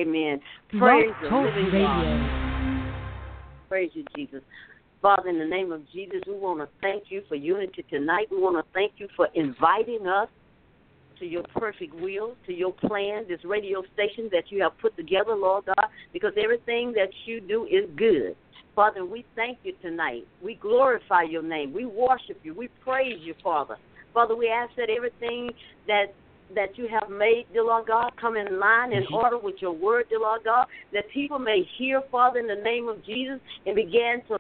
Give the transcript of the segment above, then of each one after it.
amen. Blog Praise the Talk living Radio. God. Praise you, Jesus. Father, in the name of Jesus, we want to thank you for unity tonight. We want to thank you for inviting us to your perfect will, to your plan, this radio station that you have put together, Lord God, because everything that you do is good. Father, we thank you tonight. We glorify your name. We worship you. We praise you, Father. Father, we ask that everything that you have made, dear Lord God, come in line in order with your word, dear Lord God, that people may hear, Father, in the name of Jesus, and begin to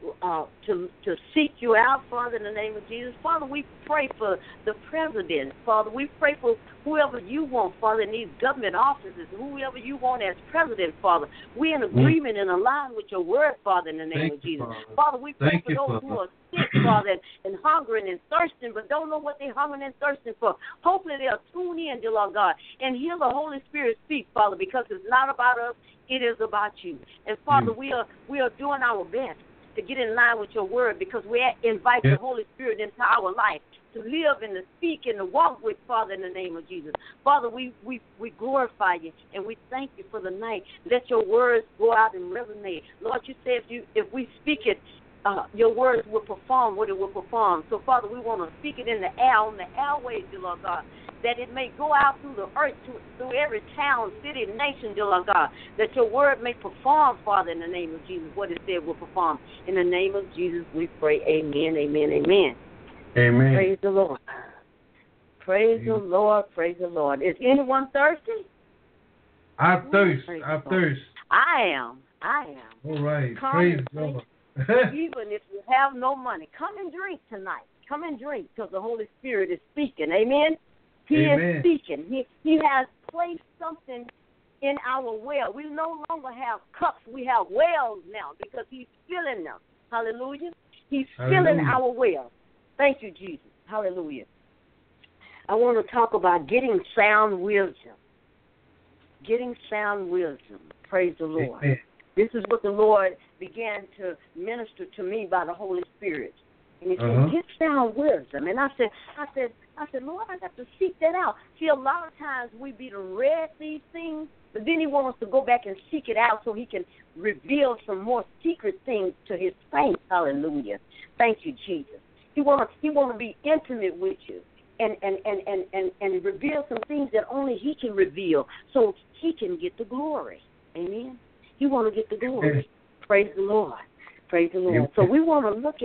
seek you out, Father, in the name of Jesus. Father, we pray for the president, Father. We pray for whoever you want, Father, in these government offices, whoever you want as president, Father. We're in agreement and aligned with your word, Father, in the name of Jesus. Father, we pray for those who are sick, Father, and hungering and thirsting, but don't know what they're hungering and thirsting for. Hopefully they'll tune in, dear Lord God, and hear the Holy Spirit speak, Father, because it's not about us, it is about you. And, Father, we are doing our best to get in line with your word, because we invite the Holy Spirit into our life to live and to speak and to walk with, Father, in the name of Jesus. Father, we glorify you and we thank you for the night. Let your words go out and resonate. Lord, you said if we speak it, your words will perform what it will perform. So, Father, we want to speak it in the air, on the airways, dear Lord God, that it may go out through the earth, through every town, city, nation, dear Lord God, that your word may perform, Father, in the name of Jesus. What it said will perform. In the name of Jesus, we pray. Amen, amen, amen. Amen. Praise the Lord. Praise the Lord. Praise the Lord. Is anyone thirsty? I thirst. I am. All right. Come Praise the Lord. Even if you have no money, come and drink tonight. Come and drink, because the Holy Spirit is speaking. Amen? He is speaking. He has placed something in our well. We no longer have cups. We have wells now, because he's filling them. Hallelujah. He's filling our well. Thank you, Jesus. Hallelujah. I want to talk about getting sound wisdom. Getting sound wisdom. Praise the Lord. Amen. This is what the Lord began to minister to me by the Holy Spirit. And he said, get sound wisdom. And I said, Lord, I got to seek that out. See, a lot of times we be to read these things, but then he wants us to go back and seek it out so he can reveal some more secret things to his saints. Hallelujah. Thank you, Jesus. He want to be intimate with you and reveal some things that only he can reveal so he can get the glory. Amen. He want to get the glory. Praise the Lord. Praise the Lord. So we want to look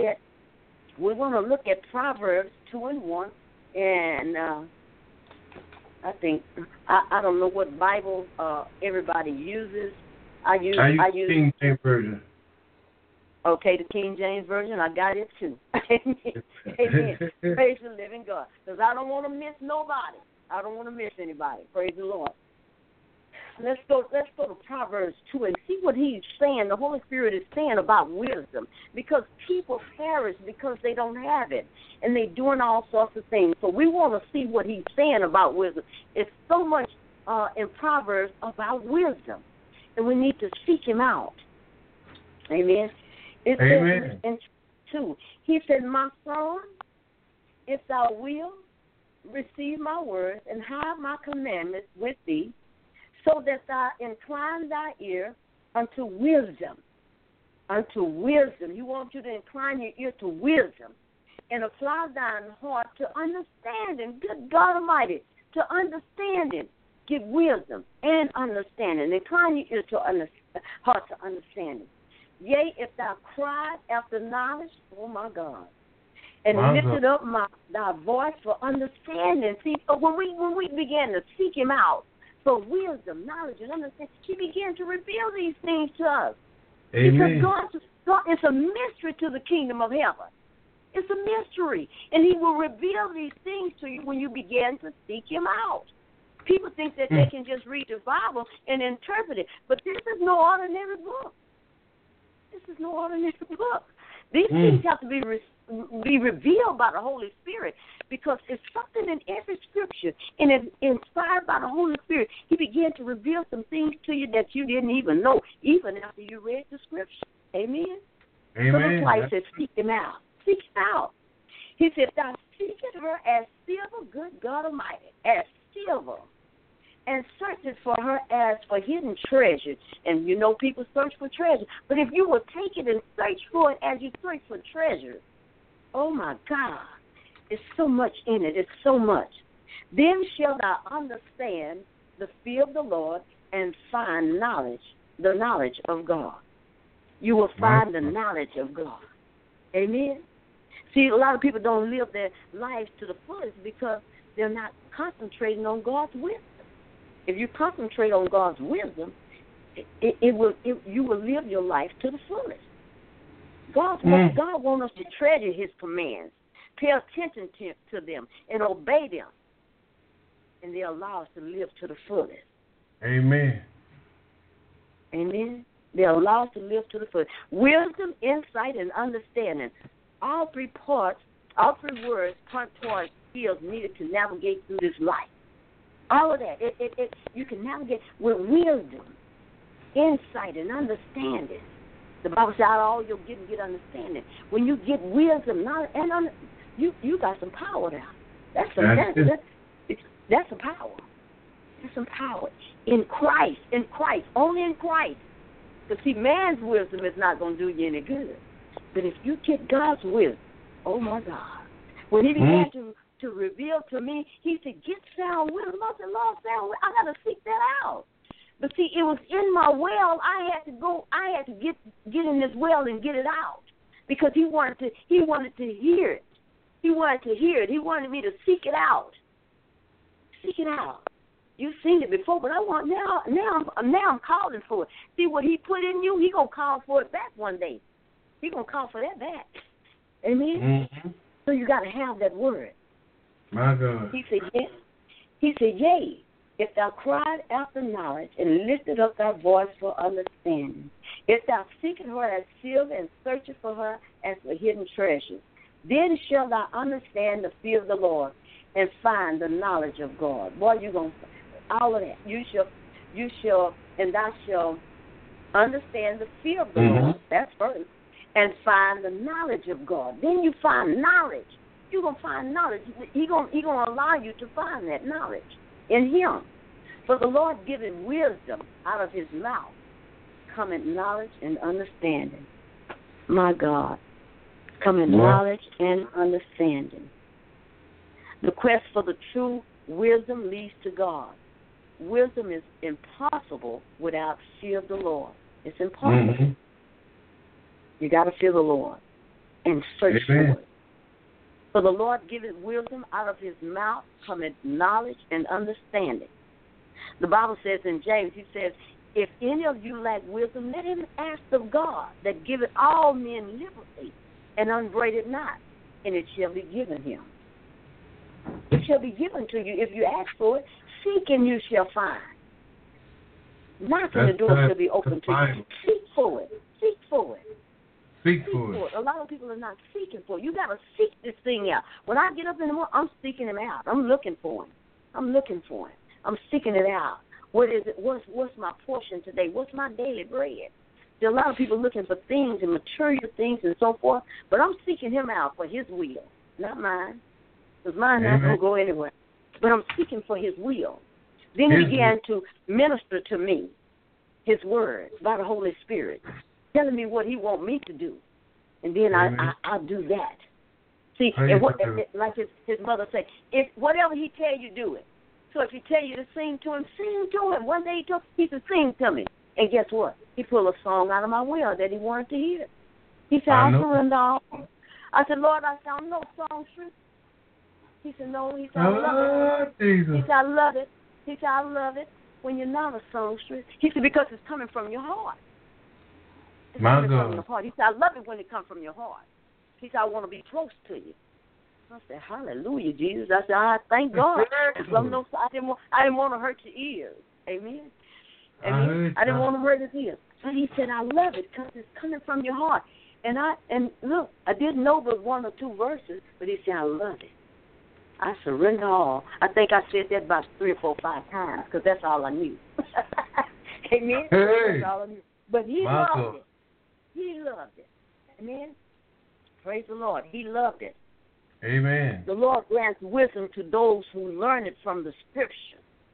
at Proverbs 2:1, and I think I don't know what Bible everybody uses. I use King James Version. Okay, the King James Version, I got it too. Amen. Amen. Praise the living God, because I don't want to miss nobody. I don't want to miss anybody. Praise the Lord. Let's go to Proverbs 2 and see what he's saying. The Holy Spirit is saying about wisdom, because people perish because they don't have it, and they're doing all sorts of things. So we want to see what he's saying about wisdom. It's so much in Proverbs about wisdom, and we need to seek him out. Amen. It says in 2, he said, my son, if thou wilt receive my words and hide my commandments with thee, so that thou incline thy ear unto wisdom. Unto wisdom. He wants you to incline your ear to wisdom and apply thine heart to understanding. Good God Almighty, to understanding. Give wisdom and understanding. Incline your ear to heart to understanding. Yea, if thou cry after knowledge, oh my God, and lifted up thy voice for understanding. See, when we began to seek him out for wisdom, knowledge, and understanding, he began to reveal these things to us. Amen. Because God, it's a mystery to the kingdom of heaven. It's a mystery. And he will reveal these things to you when you begin to seek him out. People think that they can just read the Bible and interpret it, but this is no ordinary book. This is no ordinary book. These things have to be revealed by the Holy Spirit, because it's something in every scripture, and it's inspired by the Holy Spirit. He began to reveal some things to you that you didn't even know, even after you read the scripture. Amen? Amen. So that's why he said, seek him out. Seek him out. He said, thou seekest her as silver, good God Almighty, as silver. and searches for her as for hidden treasure. And you know people search for treasure. But if you will take it and search for it as you search for treasure, oh my God, it's so much in it. It's so much. Then shalt thou understand the fear of the Lord and find knowledge, the knowledge of God. You will find the knowledge of God. Amen? See, a lot of people don't live their lives to the fullest because they're not concentrating on God's wisdom. If you concentrate on God's wisdom, you will live your life to the fullest. God wants us to treasure His commands, pay attention to them, and obey them, and they allow us to live to the fullest. Amen. Amen. They allow us to live to the fullest. Wisdom, insight, and understanding. All three words point towards skills needed to navigate through this life. All of that. You can navigate with wisdom, insight, and understanding. The Bible says, out of all you'll get understanding. When you get wisdom, you got some power there. That's some power. That's some power. In Christ, only in Christ. Because, see, man's wisdom is not going to do you any good. But if you get God's wisdom, oh, my God. When He began to reveal to me, He said, get sound wisdom. I said, Lord, sound wisdom. I got to seek that out. But, see, it was in my well. I had to get in this well and get it out. Because He wanted to hear it. He wanted to hear it. He wanted me to seek it out. Seek it out. You've seen it before, but I want now I'm calling for it. See what He put in you, He gonna call for it back one day. He gonna call for that back. Amen. Mm-hmm. So you got to have that word. My God. He said, yea, if thou cried after knowledge and lifted up thy voice for understanding, if thou seekest her as silver and searchest for her as for hidden treasures, then shalt thou understand the fear of the Lord and find the knowledge of God. Boy, you're going to all of that. You shall, and thou shalt understand the fear of the Lord. That's first. And find the knowledge of God. Then you find knowledge. You're going to find knowledge. He gonna allow you to find that knowledge in Him. For the Lord giveth wisdom out of His mouth cometh knowledge and understanding. My God. Cometh knowledge and understanding. The quest for the true wisdom leads to God. Wisdom is impossible without fear of the Lord. It's impossible. Mm-hmm. You got to fear the Lord and search for it. For the Lord giveth wisdom, out of His mouth cometh knowledge and understanding. The Bible says in James, He says, if any of you lack wisdom, let him ask of God, that giveth all men liberally and upbraideth not, and it shall be given him. It shall be given to you if you ask for it. Seek and you shall find. Knock and the door shall be open to you. Seek for it. Seek for it. Seek for it. A lot of people are not seeking for it. You got to seek this thing out. When I get up in the morning, I'm seeking Him out. I'm looking for Him. I'm seeking it out. What is it? What's my portion today? What's my daily bread? There are a lot of people looking for things and material things and so forth, but I'm seeking Him out for His will, not mine. Because mine not going to go anywhere. But I'm seeking for His will. Then He began to minister to me, His word, by the Holy Spirit, telling me what He want me to do. And then I'll do that. See, and like his mother said, if whatever He tell you, do it. So if He tell you to sing to Him, sing to Him. One day He said, sing to me. And guess what? He pulled a song out of my well that He wanted to hear. He said, I surrender all. I said, Lord, I sound no songstress. He said, no. He said, I love it. Jesus. He said, I love it. He said, I love it when you're not a songstress. He said, because it's coming from your heart. It's coming from your heart. He said, I love it when it comes from your heart. He said, I want to be close to you. I said, hallelujah, Jesus. I said, I thank God. I didn't want to hurt your ears. Amen. I didn't want to hurt His ears. So He said, I love it because it's coming from your heart. And look, I didn't know but one or two verses, but He said, I love it. I surrender all. I think I said that about 3 or 4 or 5 times because that's all I knew. Amen? Hey. That's all I knew. But He loved it. He loved it. Amen? Praise the Lord. He loved it. Amen. The Lord grants wisdom to those who learn it from the Scripture.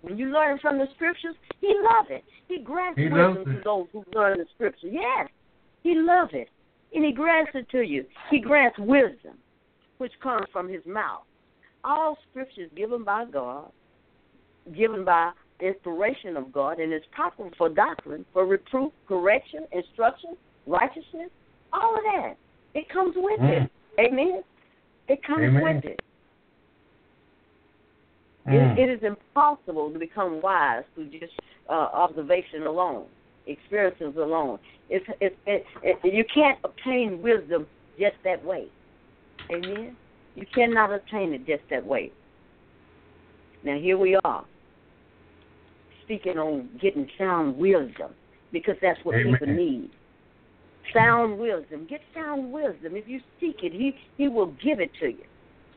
When you learn from the scriptures, he loves it. He grants wisdom to those who learn the scripture. Yes, he loves it. And he grants it to you. He grants wisdom, which comes from his mouth. All scripture is given by God, given by inspiration of God, and is proper for doctrine, for reproof, correction, instruction, righteousness, all of that. It comes with it. Amen? It comes with it. It is impossible to become wise through just observation alone, experiences alone. You can't obtain wisdom just that way. Amen? You cannot obtain it just that way. Now, here we are, speaking on getting sound wisdom, because that's what people need. Sound wisdom. Get sound wisdom. If you seek it, he will give it to you.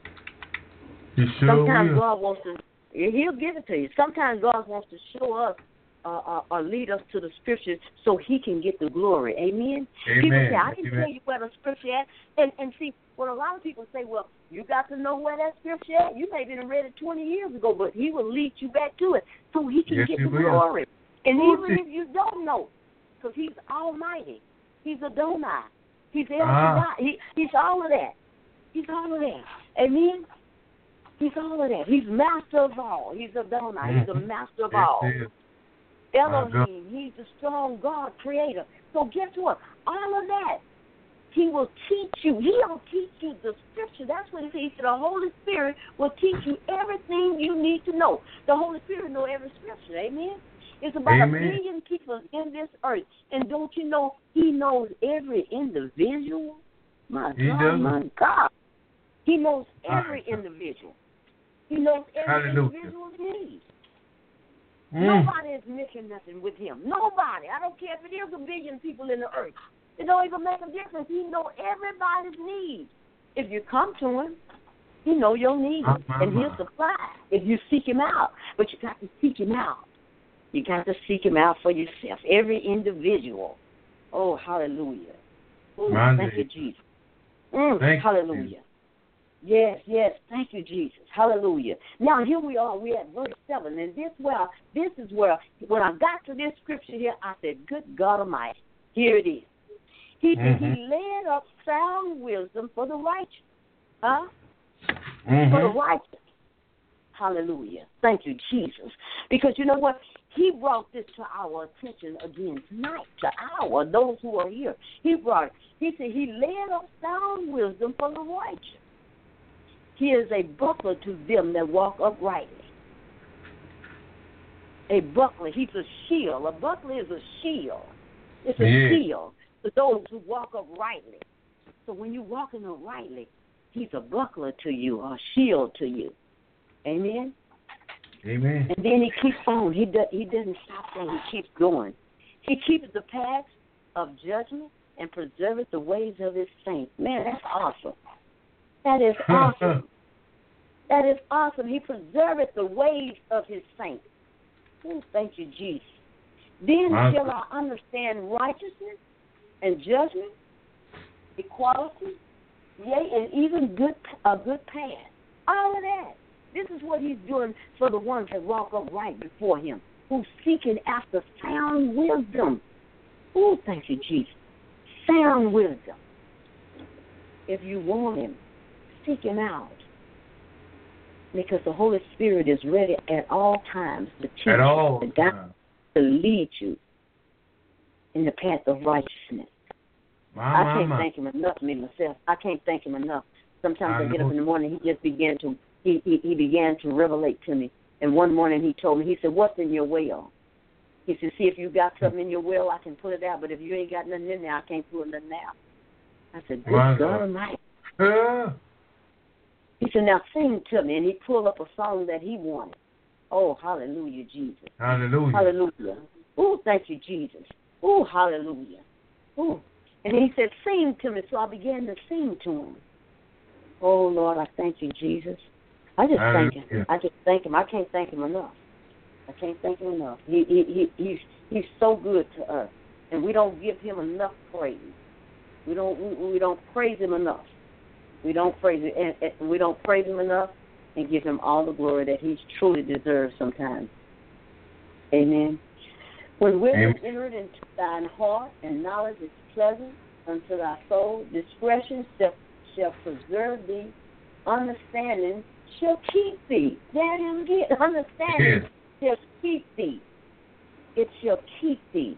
He sure Sometimes will. God wants to, he'll give it to you. Sometimes God wants to show us or lead us to the scriptures so he can get the glory. Amen? People say, I can tell you where the scripture at. And see, what a lot of people say, well, you got to know where that scripture at. You may have read it 20 years ago, but he will lead you back to it so he can get the glory. And even if you don't know, because he's almighty. He's Adonai. He's El Shaddai. He's all of that. He's all of that. Amen? He's all of that. He's master of all. He's Adonai. He's the master of all. Elohim. He's the strong God, creator. So guess what? All of that, he will teach you. He'll teach you the scripture. That's what he says. The Holy Spirit will teach you everything you need to know. The Holy Spirit knows every scripture. Amen? It's about 1 billion people in this earth. And don't you know he knows every individual? My God. He knows every individual. He knows every individual's needs. Nobody is missing nothing with him. Nobody. I don't care if it is 1 billion people in the earth. It don't even make a difference. He knows everybody's needs. If you come to him, he knows your needs. And he'll supply if you seek him out. But you got to seek him out. You got to seek him out for yourself. Every individual. Oh, hallelujah. Ooh, thank you, Jesus. Hallelujah. Yes. Thank you, Jesus. Hallelujah. Now, here we are. We're at verse 7. And this is where, when I got to this scripture here, I said, good God Almighty. Here it is. He laid up sound wisdom for the righteous. For the righteous. Hallelujah. Thank you, Jesus. Because you know what? He brought this to our attention again tonight, to those who are here. He said he laid up sound wisdom for the righteous. He is a buckler to them that walk uprightly. A buckler, he's a shield. A buckler is a shield. It's a shield to those who walk uprightly. So when you're walking uprightly, he's a buckler to you, a shield to you. Amen? Amen. And then he keeps on. He doesn't stop there. He keeps going. He keeps the paths of judgment and preserveth the ways of his saints. Man, that's awesome. That is awesome. That is awesome. He preserveth the ways of his saints. Oh, thank you, Jesus. Then shall I understand righteousness and judgment, equality, yea, and even a good path. All of that. This is what he's doing for the ones that walk upright before him, who's seeking after sound wisdom. Oh, thank you, Jesus. Sound wisdom. If you want him, seek him out. Because the Holy Spirit is ready at all times to teach you, to guide, to lead you in the path of righteousness. I can't thank him enough, me myself. I can't thank him enough. Sometimes I get up in the morning, he just began to revelate to me. And one morning he told me, he said, what's in your well? He said, see, if you got something in your well, I can pull it out. But if you ain't got nothing in there, I can't pull nothing out. I said, good God Almighty. He said, now sing to me. And he pulled up a song that he wanted. Oh, hallelujah, Jesus. Hallelujah. Hallelujah. Oh, thank you, Jesus. Oh, hallelujah. Oh. And he said, sing to me. So I began to sing to him. Oh, Lord, I thank you, Jesus. I just thank him. I just thank him. I can't thank him enough. I can't thank him enough. He's so good to us. And we don't give him enough praise. We don't praise him enough. We don't praise him, and we don't praise him enough and give him all the glory that he truly deserves sometimes. Amen. When wisdom entered into thine heart, and knowledge is pleasant unto thy soul, discretion shall preserve thee, understanding shall keep thee. There him again. Understanding shall keep thee. It shall keep thee.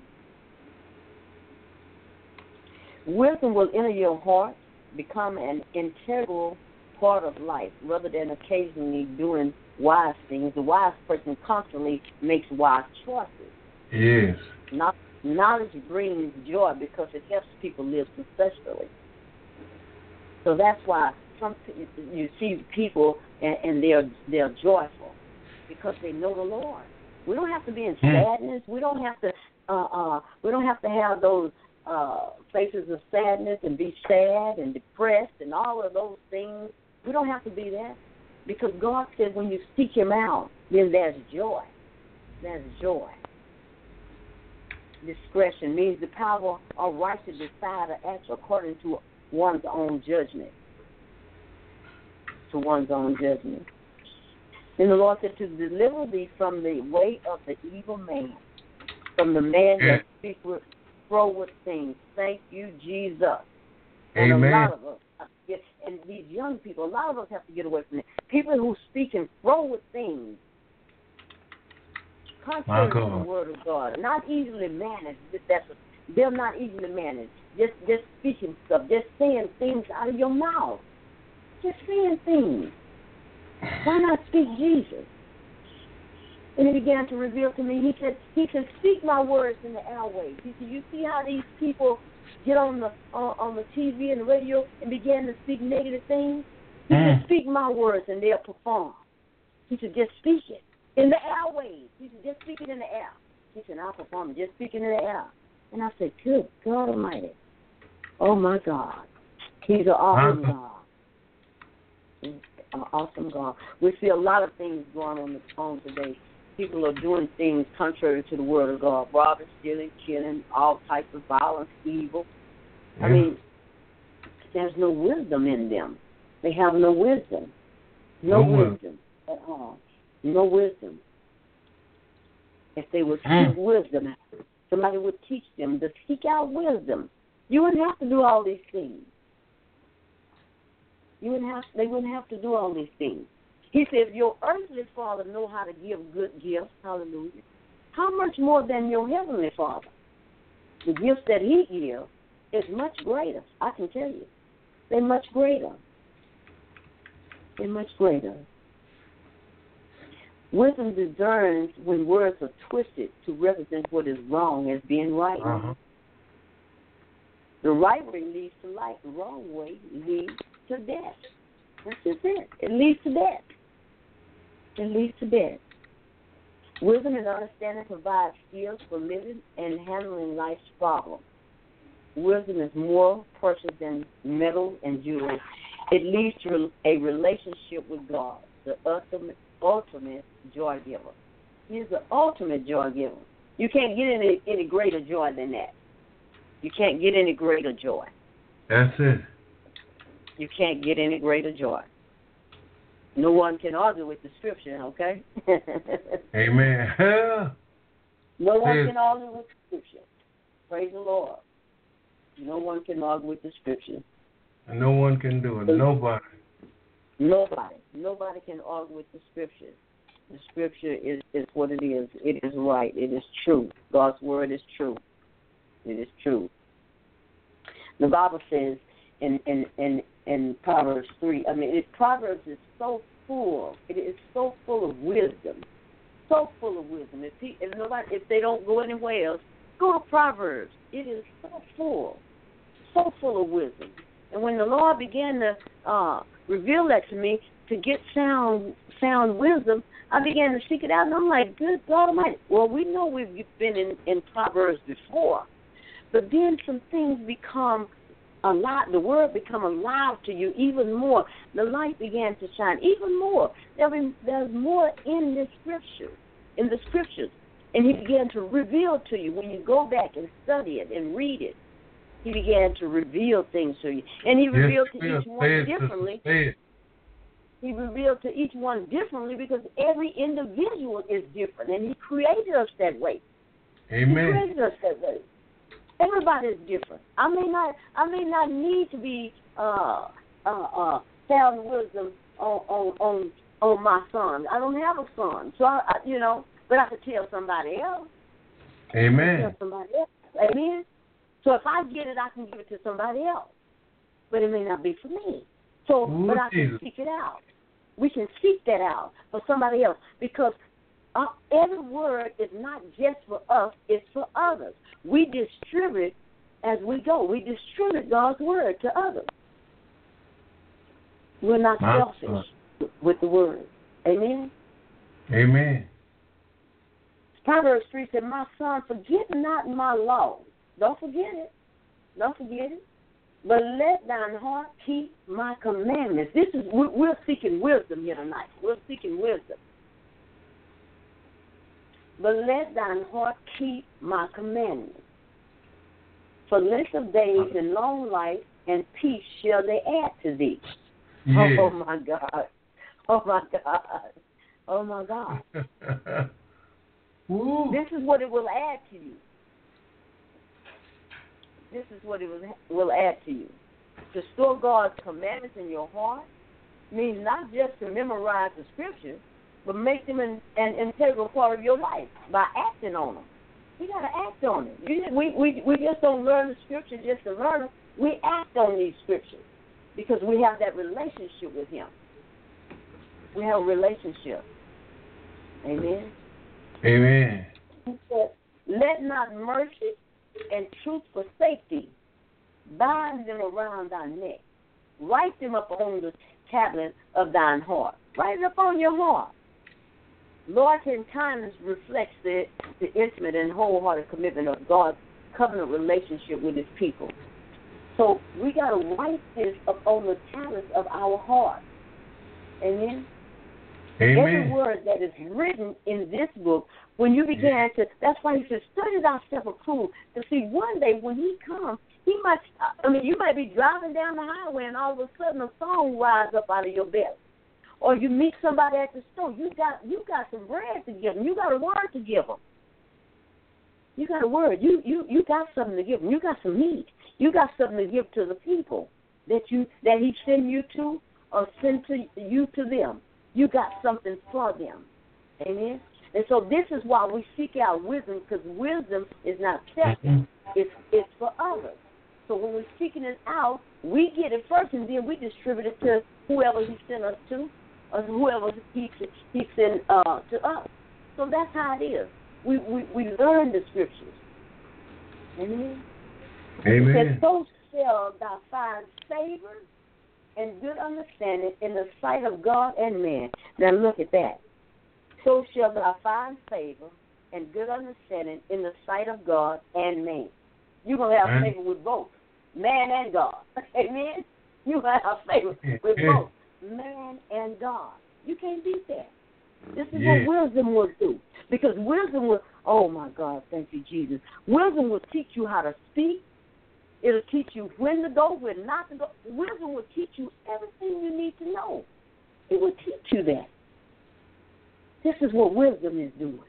Wisdom will enter your heart, become an integral part of life, rather than occasionally doing wise things. The wise person constantly makes wise choices. Yes. Knowledge brings joy because it helps people live successfully. So that's why you see people and they're joyful because they know the Lord. We don't have to be in sadness. We don't have to have those faces of sadness and be sad and depressed and all of those things. We don't have to be that because God said when you seek Him out, then there's joy. There's joy. Discretion means the power or right to decide or act according to one's own judgment. To one's own judgment. Then the Lord said to deliver thee from the way of the evil man, from the man that speaks with froward things. Thank you, Jesus. And Amen. a lot of us, and these young people, a lot of us have to get away from it. People who speak in froward things, contrary to the word of God, not easily managed. They're not easily managed. Just speaking stuff, just saying things out of your mouth. Just saying things. Why not speak Jesus? And he began to reveal to me, he said, speak my words in the airways. He said, you see how these people get on the TV and the radio and begin to speak negative things? He said, speak my words and they'll perform. He said, just speak it in the airways. He said, just speak it in the air. He said, I'll perform it. Just speak it in the air. And I said, good God Almighty. Oh, my God. He's an awesome God. He's an awesome God. We see a lot of things going on the phone today. People are doing things contrary to the word of God. Robbing, stealing, killing, all types of violence, evil. Yeah. I mean, there's no wisdom in them. They have no wisdom. No wisdom at all. No wisdom. If they would seek wisdom, somebody would teach them to seek out wisdom. You wouldn't have to do all these things. They wouldn't have to do all these things. He said, if your earthly father know how to give good gifts, hallelujah, how much more than your heavenly Father? The gifts that He gives is much greater. I can tell you. They're much greater. They're much greater. Wisdom discerns when words are twisted to represent what is wrong as being right. Uh-huh. The right way leads to life. The wrong way leads to death. That's just it. It leads to death. It leads to death. Wisdom and understanding provide skills for living and handling life's problems. Wisdom is more precious than metal and jewelry. It leads to a relationship with God, the ultimate joy giver. He's the ultimate joy giver. You can't get any greater joy than that. You can't get any greater joy. That's it. You can't get any greater joy. No one can argue with the Scripture, okay? Amen. No one can argue with the Scripture. Praise the Lord. No one can argue with the Scripture. And no one can do it. Nobody. Nobody can argue with the Scripture. The Scripture is what it is. It is right. It is true. God's Word is true. It is true. The Bible says in Proverbs 3, Proverbs is so full. It is so full of wisdom. So full of wisdom. If they don't go anywhere else, go to Proverbs. It is so full of wisdom. And when the Lord began to reveal that to me, to get sound wisdom, I began to seek it out, and I'm like, good God Almighty. Well, we know we've been in Proverbs before, but then some things become the word become alive to you even more. The light began to shine even more. There's more in the scriptures, and He began to reveal to you when you go back and study it and read it. He began to reveal things to you, and He revealed to each one differently. He revealed to each one differently because every individual is different, and He created us that way. Amen. He created us that way. Everybody is different. I may not need to be sound wisdom on my son. I don't have a son, so but I could tell somebody else. Amen. Tell somebody else. Amen. So if I get it, I can give it to somebody else, but it may not be for me. So, but I can seek it out. We can seek that out for somebody else because every word is not just for us; it's for others. We distribute as we go. We distribute God's word to others. We're not selfish with the word. Amen? Amen. Proverbs 3 said, my son, forget not my law. Don't forget it. Don't forget it. But let thine heart keep my commandments. We're seeking wisdom here tonight. We're seeking wisdom. But let thine heart keep my commandments. For length of days and long life and peace shall they add to thee. Yeah. Oh, my God. Oh, my God. Oh, my God. This is what it will add to you. This is what it will add to you. To store God's commandments in your heart means not just to memorize the scriptures, but make them an integral part of your life by acting on them. You got to act on it. We just don't learn the scripture just to learn it. We act on these scriptures because we have that relationship with Him. We have a relationship. Amen. Amen. He said, let not mercy and truth forsake thee. Bind them around thy neck. Write them up on the tablet of thine heart. Write it up on your heart. Loyalty and kindness reflects the intimate and wholehearted commitment of God's covenant relationship with His people. So we got to write this up on the tablets of our heart. Amen? Amen. Every word that is written in this book, when you began to, that's why He said, study thyself approved, to see one day when He comes, you might be driving down the highway and all of a sudden a song rises up out of your belly. Or you meet somebody at the store, you got some bread to give them. You got a word to give them. You got a word. You got something to give them. You got some meat. You got something to give to the people that He send you to or send to you to them. You got something for them. Amen? And so this is why we seek out wisdom, because wisdom is not selfish. It's for others. So when we're seeking it out, we get it first, and then we distribute it to whoever He sent us to, or whoever He sent to us. So that's how it is. We learn the scriptures. Amen. Amen. It says, so shall thou find favor and good understanding in the sight of God and man. Now look at that. So shall thou find favor and good understanding in the sight of God and man. You're going to have favor with both, man and God. Amen? You're going to have favor with both, man and God. You can't beat that. This is what wisdom will do. Because wisdom will, oh, my God, thank you, Jesus. Wisdom will teach you how to speak. It'll teach you when to go, when not to go. Wisdom will teach you everything you need to know. It will teach you that. This is what wisdom is doing.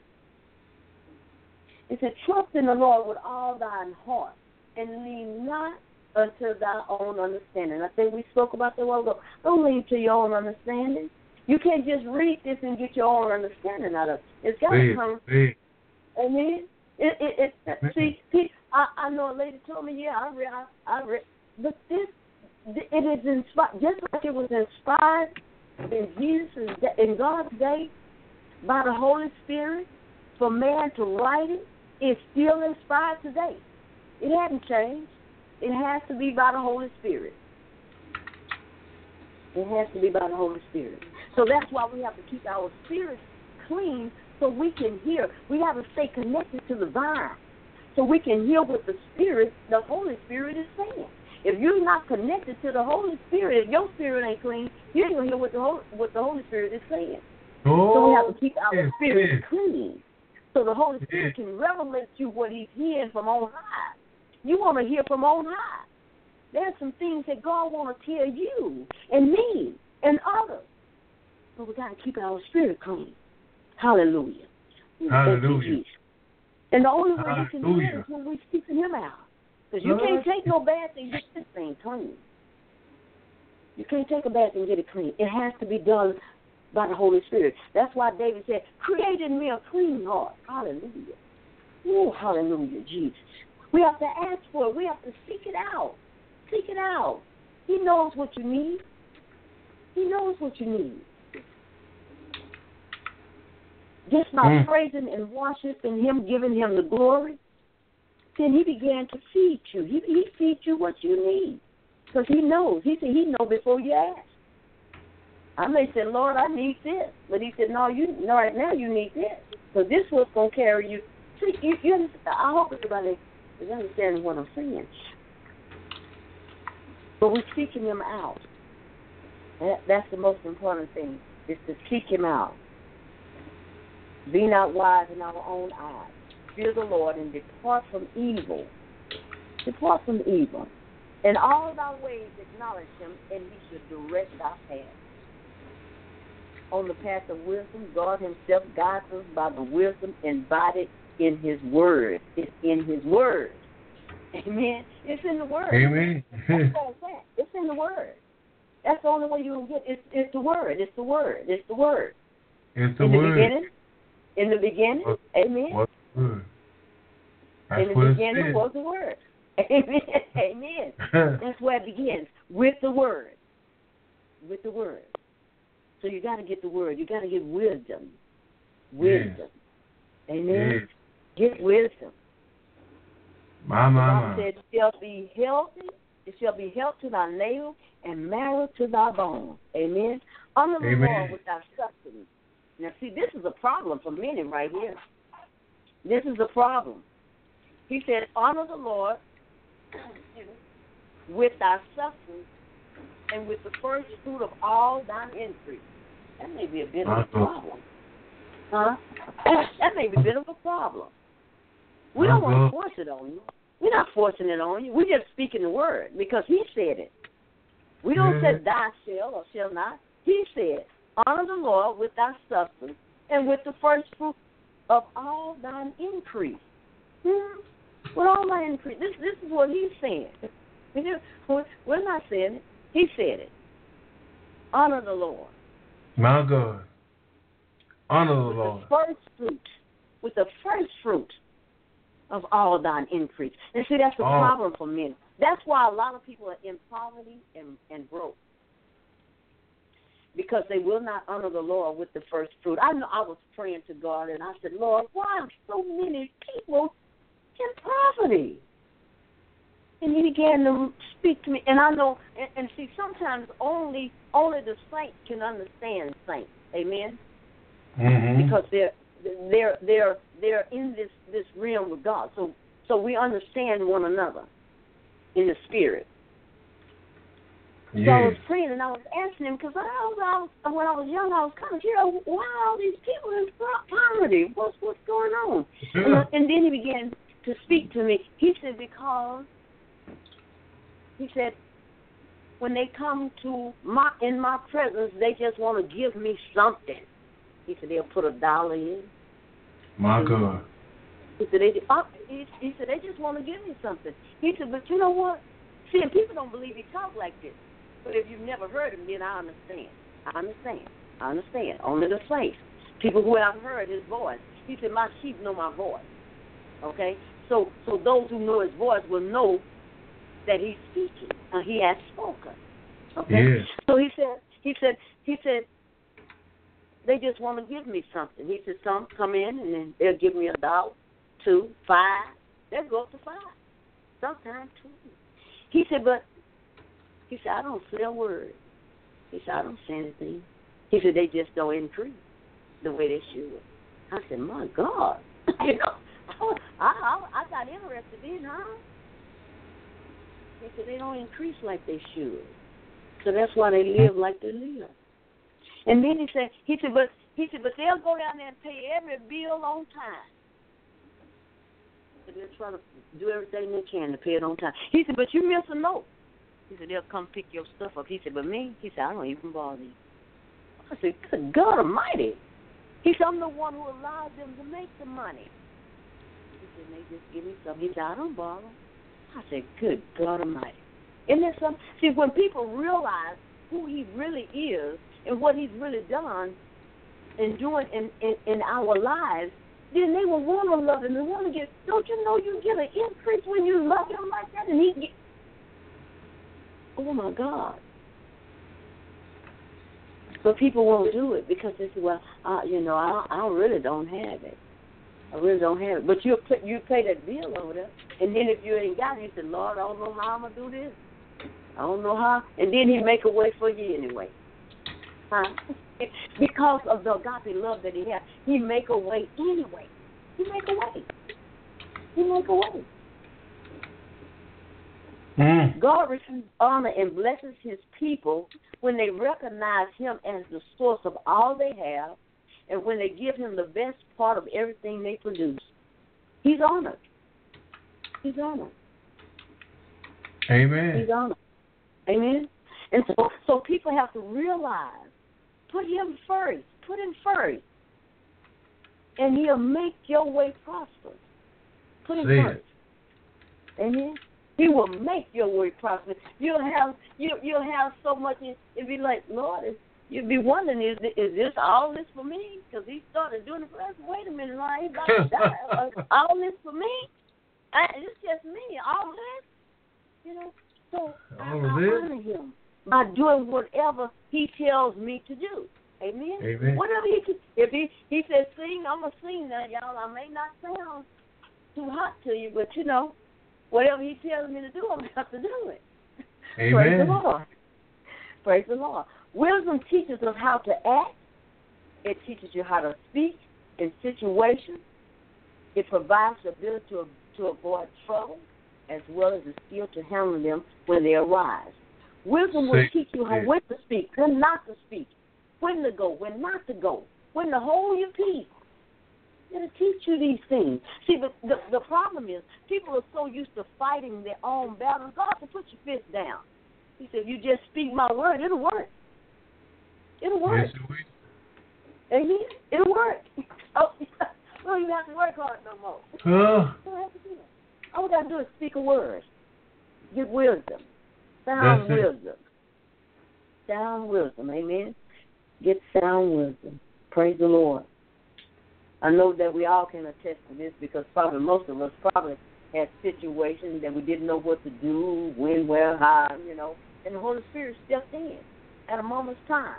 It said, trust in the Lord with all thine heart, and lean not unto thy own understanding. I think we spoke about that a while ago. Don't lean to your own understanding. You can't just read this and get your own understanding out of it. It's got to come. Amen. See, I know a lady told me, I read, but it is inspired, just like it was inspired in Jesus, in God's day, by the Holy Spirit, for man to write it. It's still inspired today. It hasn't changed. It has to be by the Holy Spirit. It has to be by the Holy Spirit. So that's why we have to keep our spirits clean so we can hear. We have to stay connected to the vine so we can hear what the Holy Spirit is saying. If you're not connected to the Holy Spirit, if your spirit ain't clean, you ain't going to hear what the Holy Spirit is saying. So we have to keep our spirits clean so the Holy Spirit can revelate you what He's hearing from on high. You want to hear from on high. There's some things that God want to tell you and me and others. So we got to keep our spirit clean. Hallelujah. Hallelujah. And the only way we can do that is when we're seeking him out. Because you can't take no bath and get this thing clean. You can't take a bath and get it clean. It has to be done by the Holy Spirit. That's why David said, create in me a clean heart. Hallelujah. Oh, hallelujah, Jesus. We have to ask for it. We have to seek it out. Seek it out. He knows what you need. He knows what you need. Just by praising and worshiping him, giving him the glory, then he began to feed you. He feeds you what you need. Because he knows. He said he knows before you ask. I may say, Lord, I need this. But he said, no, right now you need this. So this is what's going to carry you. See, you understand? I hope everybody is understanding what I'm saying. But we're seeking him out. That's the most important thing, is to seek him out. Be not wise in our own eyes. Fear the Lord and depart from evil. Depart from evil. In all thy ways acknowledge him, and he should direct thy path. On the path of wisdom, God himself guides us by the wisdom embodied in his word. It's in his word. Amen. It's in the word. Amen. That's all that. It's in the word. That's the only way you can get it. It's the word. It's the word. It's the word. It's the in word. The beginning. In the beginning. Amen. What's the word? That's in the beginning was the word. Amen. Amen. That's where it begins. With the word. With the word. So you got to get the word. You got to get wisdom. Wisdom. Yeah. Amen. Yeah. Get wisdom. My. God said, it shall be healthy. It shall be health to thy navel and marrow to thy bones. Amen. Honor the Lord with thy substance. Now, see, this is a problem for many right here. This is a problem. He said, honor the Lord with thy substance and with the first fruit of all thine increase. That may be a bit of a problem. Huh? That may be a bit of a problem. We don't want to force it on you. We're not forcing it on you. We're just speaking the word because he said it. We don't say thou shall or shall not. He said, honor the Lord with thy substance and with the first fruit of all thine increase. With all thy increase. This is what he's saying. We're not saying it. He said it. Honor the Lord. My God. Honor the Lord. With the first fruit of all thine increase. And see, that's the problem for men. That's why a lot of people are in poverty and broke. Because they will not honor the Lord with the first fruit. I know I was praying to God and I said, Lord, why are so many people in poverty? And he began to speak to me. And I know, and see, sometimes only the saints can understand saints. Amen? Mm-hmm. Because they're in this realm with God. So we understand one another in the spirit. Yeah. So I was praying and I was asking him because when I was young, I was kind of curious, why are all these people in poverty? What's going on? Yeah. And then he began to speak to me. He said, because he said, when they come in my presence, they just want to give me something. He said, they'll put $1 in. My God. He said, they just want to give me something. He said, but you know what? See, and people don't believe he talk like this. But if you've never heard him, then I understand. Only the saints. People who have heard his voice. He said, my sheep know my voice. Okay? So those who know his voice will know that he's speaking. He has spoken. Okay? Yeah. So he said, they just want to give me something. He said, some come in and then they'll give me $1, $2, $5. They'll go up to $5. Sometimes $2. He said, I don't say a word. He said, I don't say anything. He said, they just don't increase the way they should. I said, my God. I got interested in, huh? He said, they don't increase like they should. So that's why they live like they live. And then he said, but they'll go down there and pay every bill on time. So they'll try to do everything they can to pay it on time. He said, but you miss a note. He said, they'll come pick your stuff up. He said, but me? He said, I don't even bother you. I said, good God Almighty. He said, I'm the one who allowed them to make the money. He said, they just give me some. He said, I don't borrow. I said, good God Almighty. Isn't there something? See, when people realize who he really is and what he's really done and doing in our lives, then they will want to love him and want to get, don't you know you get an increase when you love him like that? And he get, oh, my God. But people won't do it because they say, well, I really don't have it. I really don't have it. But you pay that bill over there, and then if you ain't got it, you say, Lord, I don't know how I'm going to do this. I don't know how. And then he make a way for you anyway. Huh? Because of the agape love that he has, he make a way anyway. He make a way. He make a way. God receives honor and blesses his people when they recognize him as the source of all they have and when they give him the best part of everything they produce. He's honored. He's honored. Amen. He's honored. Amen. And so people have to realize, put him first. Put him first. And he'll make your way prosperous. Put him first. Amen. He will make your way prosperous. You'll have so much. It'll be like, Lord, you'll be wondering, is this all this for me? Because he started doing it for us. Wait a minute, Ryan, he's about to die. All this for me? It's just me. All this, So I honor him by doing whatever he tells me to do. Amen. Amen. Whatever if he says sing, I'm gonna sing now, y'all. I may not sound too hot to you, but whatever he tells me to do, I'm going to have to do it. Amen. Praise the Lord. Praise the Lord. Wisdom teaches us how to act. It teaches you how to speak in situations. It provides the ability to avoid trouble as well as the skill to handle them when they arise. Wisdom will teach you how when to speak, when not to speak, when to go, when not to go, when to hold your peace. It'll teach you these things. See, the problem is people are so used to fighting their own battles. God said, put your fist down. He said, if you just speak my word, it'll work. It'll work. Yes, it will. Amen. It'll work. Oh, we don't even have to work hard no more. We don't have to do it. All we got to do is speak a word. Get wisdom. Sound wisdom. Sound wisdom. Amen. Get sound wisdom. Praise the Lord. I know that we all can attest to this because probably most of us probably had situations that we didn't know what to do, when, where, how, and the Holy Spirit stepped in at a moment's time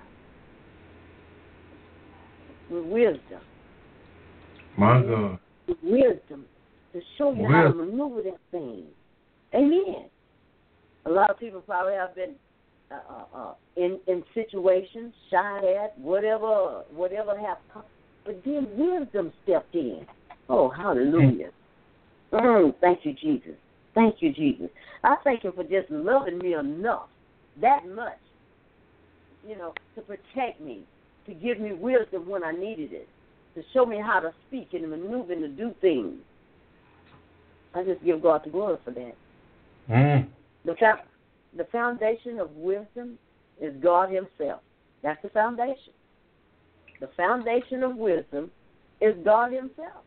with wisdom. My God. With wisdom to show you how to maneuver that thing. Amen. A lot of people probably have been in situations, shot at, whatever happened. But then wisdom stepped in. Oh, hallelujah. Thank you, Jesus. Thank you, Jesus. I thank him for just loving me enough, that much, to protect me, to give me wisdom when I needed it, to show me how to speak and maneuver and to do things. I just give God the glory for that. The foundation of wisdom is God himself. That's the foundation. The foundation of wisdom is God himself.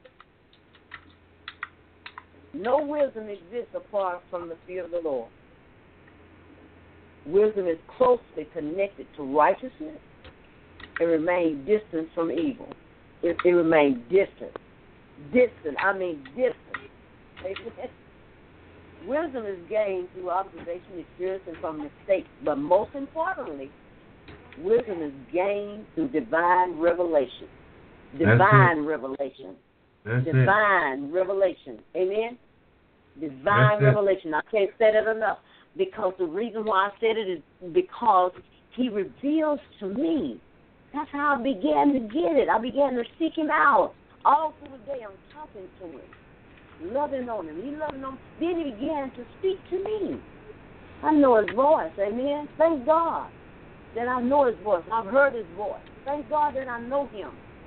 No wisdom exists apart from the fear of the Lord. Wisdom is closely connected to righteousness and remains distant from evil. It remains distant. Distant. Wisdom is gained through observation, experience, and from mistakes. But most importantly, wisdom is gained through divine revelation. Divine revelation. Divine revelation. Amen? Divine revelation. I can't say that enough because the reason why I said it is because he reveals to me. That's how I began to get it. I began to seek him out. All through the day I'm talking to him, loving on him. He loving on him. Then he began to speak to me. I know his voice. Amen? Thank God that I know his voice. I've heard his voice. Thank God that I know him.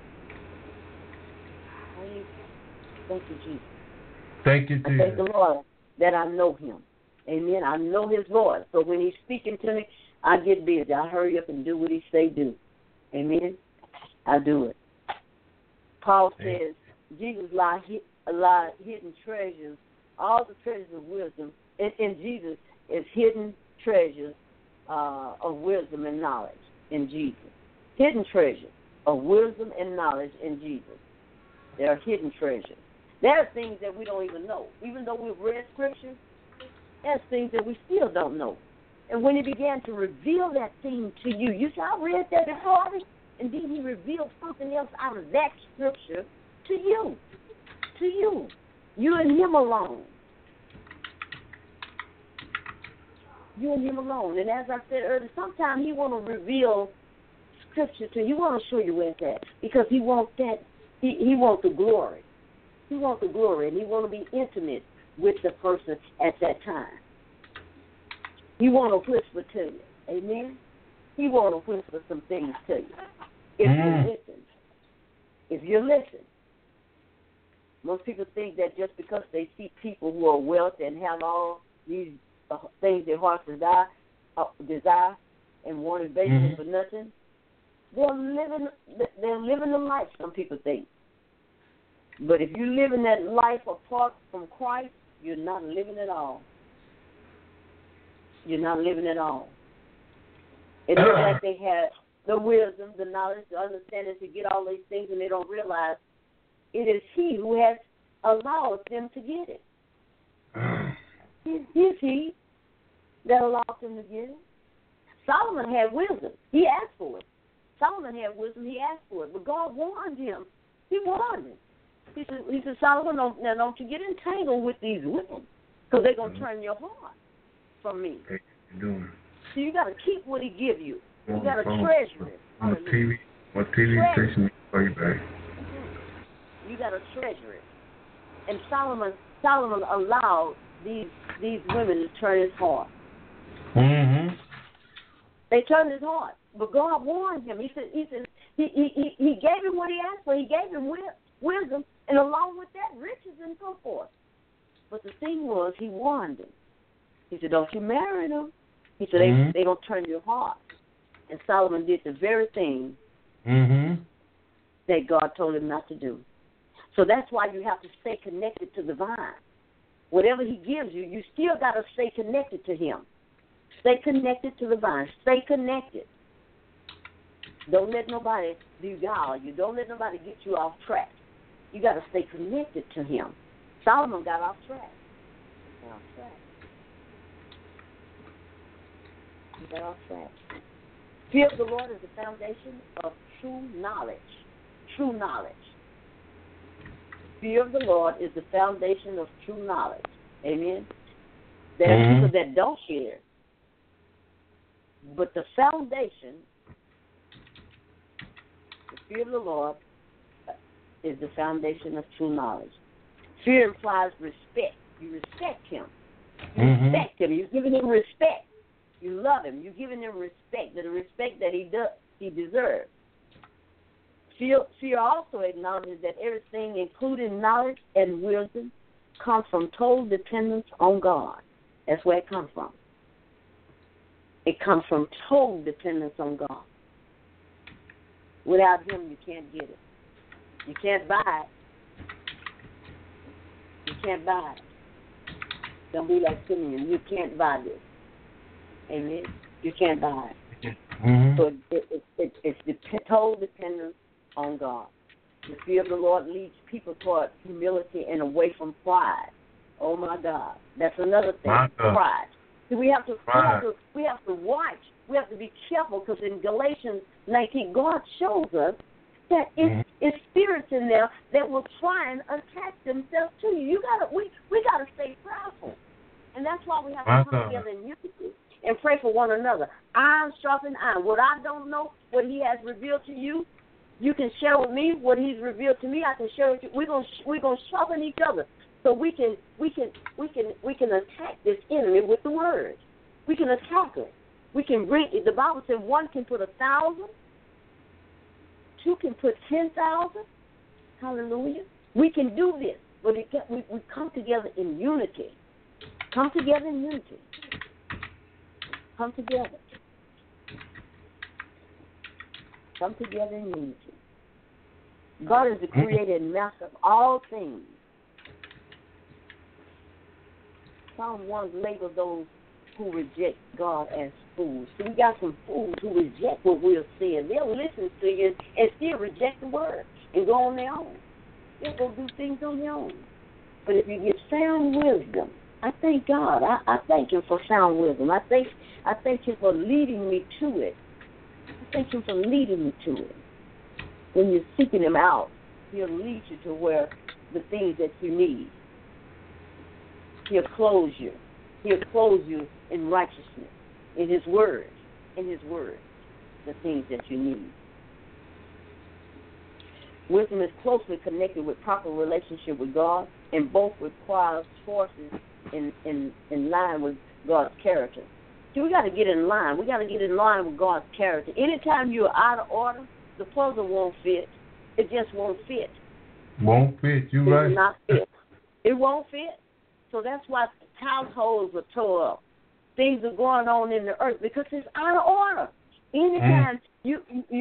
Thank you, Jesus. Thank you, Jesus. I thank the Lord that I know him. Amen. I know his voice. So when he's speaking to me, I get busy. I hurry up and do what he say do. Amen. I do it. Paul says Jesus lie hidden treasures. All the treasures of wisdom in Jesus is hidden treasures of wisdom and knowledge in Jesus. Hidden treasures of wisdom and knowledge in Jesus. There are hidden treasures. There are things that we don't even know. Even though we've read Scripture, there's things that we still don't know. And when He began to reveal that thing to you, you say, I read that before, and then He revealed something else out of that Scripture to you. To you. You and Him alone. You and Him alone. And as I said earlier, sometimes He want to reveal Scripture to you. He want to show you where it's at. Because He wants that. He wants the glory. He wants the glory, and He want to be intimate with the person at that time. He want to whisper to you. Amen? He want to whisper some things to you. If you listen. If you listen. Most people think that just because they see people who are wealthy and have all these things their hearts desire and want invasion for nothing, they're living the life, some people think. But if you live in that life apart from Christ, you're not living at all. You're not living at all. It's like they have the wisdom, the knowledge, the understanding to get all these things, and they don't realize it is He who has allowed them to get it. It's He that allowed them to get it. Solomon had wisdom. He asked for it. Solomon had wisdom. He asked for it. But God warned him. He warned him. He said, Solomon, don't you get entangled with these women, because they're going to turn your heart from me. So you got to keep what He give you. You got to treasure it. What TV station are you back? You got to treasure it. And Solomon allowed these women to turn his heart. They turned his heart, but God warned him. He said he gave him what he asked for. He gave him wisdom, and along with that, riches and so forth. But the thing was, He warned him. He said, don't you marry them. He said, they don't turn your heart. And Solomon did the very thing that God told him not to do. So that's why you have to stay connected to the vine. Whatever He gives you, you still got to stay connected to Him. Stay connected to the vine. Stay connected. Don't let nobody beguile you. Don't let nobody get you off track. You got to stay connected to Him. Solomon got off track. He got off track. Fear of the Lord is the foundation of true knowledge. True knowledge. Fear of the Lord is the foundation of true knowledge. Amen? There are people that don't fear. But the foundation, the fear of the Lord, is the foundation of true knowledge. Fear implies respect. You respect Him. You respect Him. You're giving Him respect. You love Him. You're giving Him respect, the respect that He deserves. Fear also acknowledges that everything, including knowledge and wisdom, comes from total dependence on God. That's where it comes from. It comes from total dependence on God. Without Him, you can't get it. You can't buy it. You can't buy it. Don't be like Simeon. You can't buy this. Amen? You can't buy it. So it's total dependence on God. The fear of the Lord leads people toward humility and away from pride. Oh my God, that's another thing. Pride. So we have to watch. We have to be careful, because in Galatians 19, God shows us that it's spirits in there that will try and attach themselves to you. We gotta stay prayerful, and that's why we have to come together in unity and pray for one another. Iron sharpens iron. What I don't know, what He has revealed to you, you can share with me. What He's revealed to me, I can share with you. We're gonna sharpen each other, so we can attack this enemy with the word. We can attack it. We can bring. The Bible said one can put 1,000, two can put 10,000. Hallelujah. We can do this, but we come together in unity. Come together in unity. Come together. Come together in unity. God is the creator and master of all things. Psalm 1 labels those who reject God as fools. So we got some fools who reject what we're saying. They'll listen to you and still reject the word and go on their own. They'll go do things on their own. But if you get sound wisdom, I thank God. I thank Him for sound wisdom. I thank Him for leading me to it. I thank Him for leading me to it. When you're seeking Him out, He'll lead you to where the things that you need. He'll clothe you. He'll clothe you in righteousness, in His word, the things that you need. Wisdom is closely connected with proper relationship with God, and both require choices in line with God's character. See, we got to get in line. We got to get in line with God's character. Anytime you're out of order, the puzzle won't fit. It just won't fit. Won't fit. You right. It will not fit. It won't fit. So that's why households are tore up. Things are going on in the earth because it's out of order. Anytime you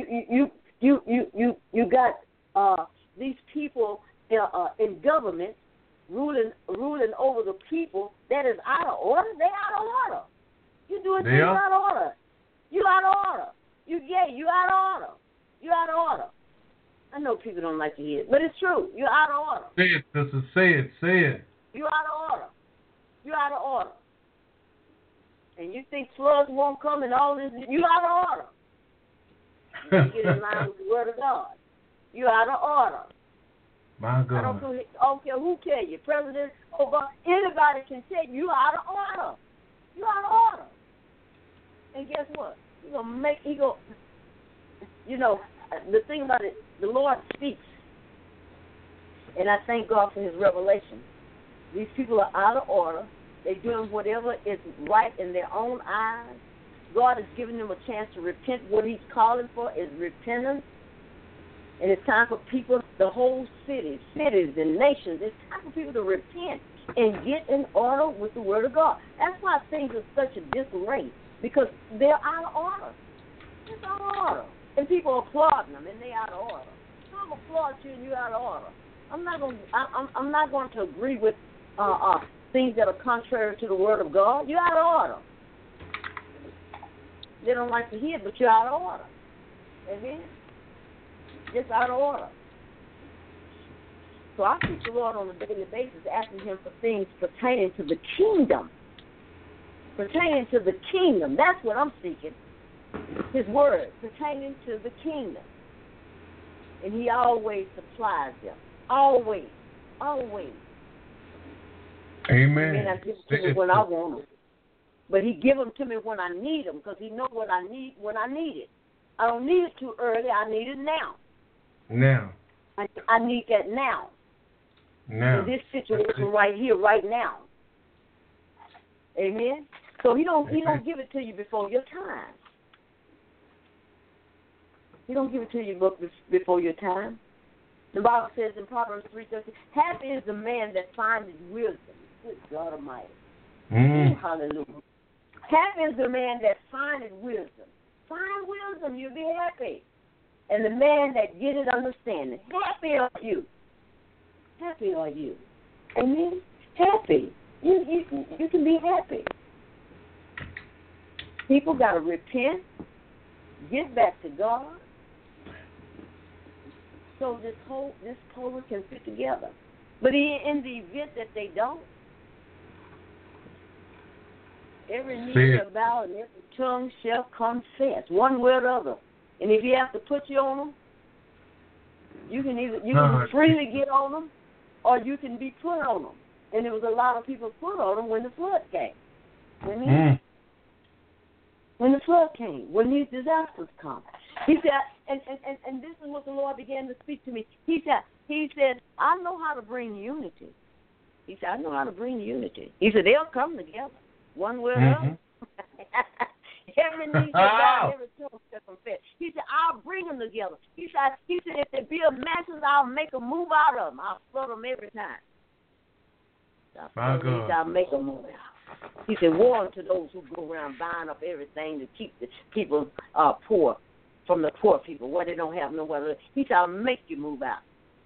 got these people in government ruling over the people, that is out of order. They're out of order. You doing things out of order. You out of order. You gay. You out of order. You out of order. I know people don't like to hear it, but it's true. You're out of order. Say it, sister. Say it. Say it. You're out of order. You're out of order. And you think floods won't come and all this? You're out of order. You get in line with the word of God. You're out of order. My God. I don't care who tell you, President Obama, anybody can tell you you're out of order. You're out of order. And guess what? The thing about it, the Lord speaks. And I thank God for His revelation. These people are out of order. They're doing whatever is right in their own eyes. God has given them a chance to repent. What He's calling for is repentance. And it's time for people, the whole cities and nations, it's time for people to repent and get in order with the Word of God. That's why things are such a disarray, because they're out of order. It's out of order. And people are applauding them, and they're out of order. I'm going to applaud you, and you're out of order. I'm not going to agree with things that are contrary to the Word of God. You're out of order. They don't like to hear it, but you're out of order. Amen? Just out of order. So I seek the Lord on a daily basis, asking Him for things pertaining to the kingdom. Pertaining to the kingdom. That's what I'm seeking. His word, pertaining to the kingdom. And He always supplies them. Always. Always. Amen. He may not give them to me when I want them, but He give them to me when I need them, because He knows what I need when I need it. I don't need it too early. I need it now. Now. I need that now. Now. In this situation right here, right now. Amen. So He don't give it to you before your time. He don't give it to you before your time. The Bible says in Proverbs 3:13, happy is the man that findeth wisdom. Good God Almighty. Hallelujah. Happy is the man that findeth wisdom. Find wisdom, you'll be happy. And the man that getteth understanding. Happy are you. Happy are you. Amen. Happy. You can be happy. People got to repent, get back to God, so this whole can fit together. But in the event that they don't, every knee shall bow and every tongue shall confess, one way or the other. And if He has to put you on them, you can freely get on them, or you can be put on them. And there was a lot of people put on them when the flood came. When the flood came, when these disasters come. He said, and this is what the Lord began to speak to me. He said, I know how to bring unity. He said, I know how to bring unity. He said, they'll come together, one way or another. Every knee shall bow, every tongue shall confess. He said, I'll bring them together. He said, if there be a masses, I'll make them move out of them. I'll flood them every time. I'll make them move out. He said, woe unto those who go around buying up everything to keep the people poor. from the poor people where they don't have nowhere to live. He said, I'll make you move out.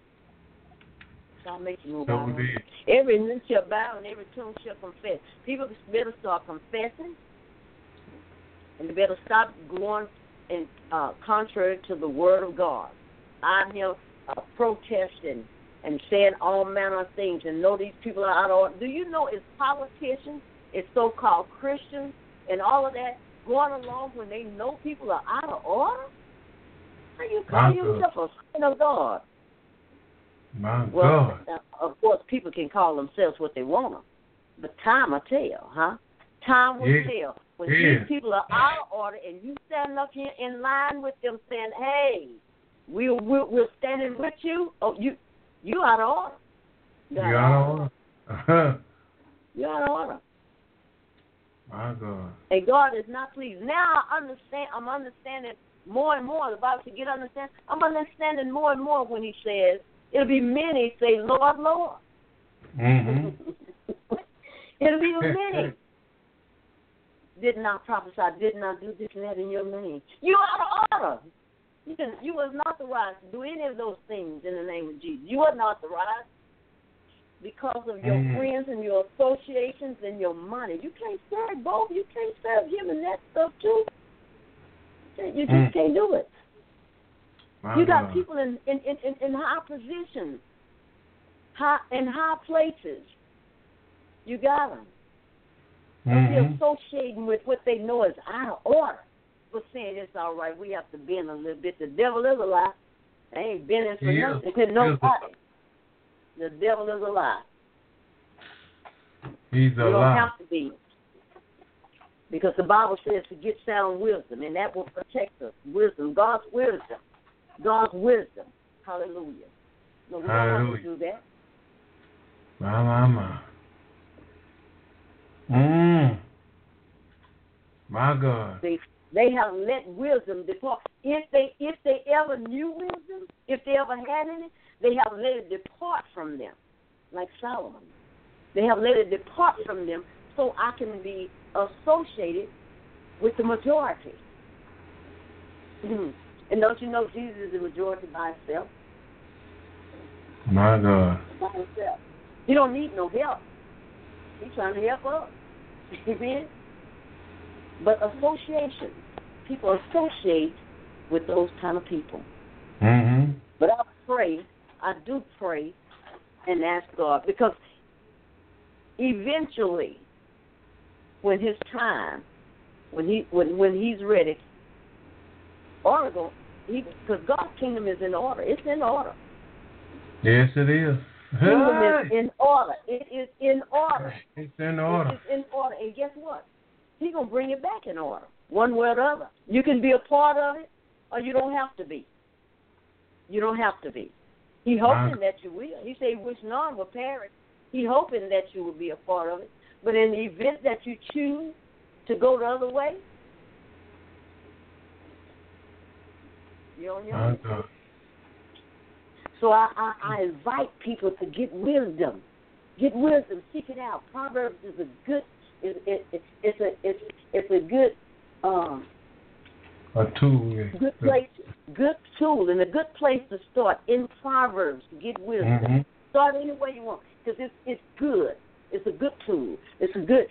So I'll make you move out. Every knee shall bow and every tongue shall confess. People better start confessing, and they better stop going in contrary to the word of God. I'm here protesting and saying all manner of things and know these people are out of order. Do you know it's politicians, it's so-called Christians, and all of that going along when they know people are out of order? How you call yourself a son of God? My well, God. Of course, people can call themselves what they want them, but time will tell, huh? Time will tell. When these people are out of order and you stand up here in line with them saying, hey, we're standing with you, oh, you out of order. You're out of order. You're out of order. My God. And God is not pleased. Now I'm understanding more and more. The Bible says, I'm understanding more and more when he says, it'll be many say, Lord, Lord. Mm-hmm. It'll be many. Did not prophesy, did not do this and that in your name. You out of order. You was not authorized to do any of those things in the name of Jesus. You wasn't authorized because of your friends and your associations and your money. You can't serve both. You can't serve him and that stuff too. You just can't do it. You got people in high positions, in high places. You got them. Don't be associating with what they know is out of order. But saying it's all right, we have to bend a little bit. The devil is a lie. They ain't bending for nothing to nobody. The devil is a lie. He's a lie. You don't have to be. Because the Bible says to get sound wisdom, and that will protect us. Wisdom, God's wisdom. God's wisdom. Hallelujah. No, we don't have to do that. My. My God. They have let wisdom depart. If they ever knew wisdom, if they ever had any, they have let it depart from them, like Solomon. They have let it depart from them so I can be associated with the majority. And don't you know Jesus is the majority by himself? My God. By himself. He don't need no help. He's trying to help us. Amen? But association, people associate with those kind of people. Mm-hmm. But I do pray and ask God, because eventually, when his time, when he's ready, because God's kingdom is in order. It's in order. Yes, it is. Kingdom is in order. It is in order. It's in order. It is in order. And guess what? He's going to bring it back in order, one way or the other. You can be a part of it, or you don't have to be. You don't have to be. He's hoping that you will. He said, wish none will perish. He's hoping that you will be a part of it. But in the event that you choose to go the other way, you're on your own. So I invite people to get wisdom. Get wisdom. Seek it out. Proverbs is a good. It's a good. A tool. Yeah. Good place. Good tool and a good place to start in Proverbs to get wisdom. Mm-hmm. Start any way you want, because it's good. It's a good tool. It's a good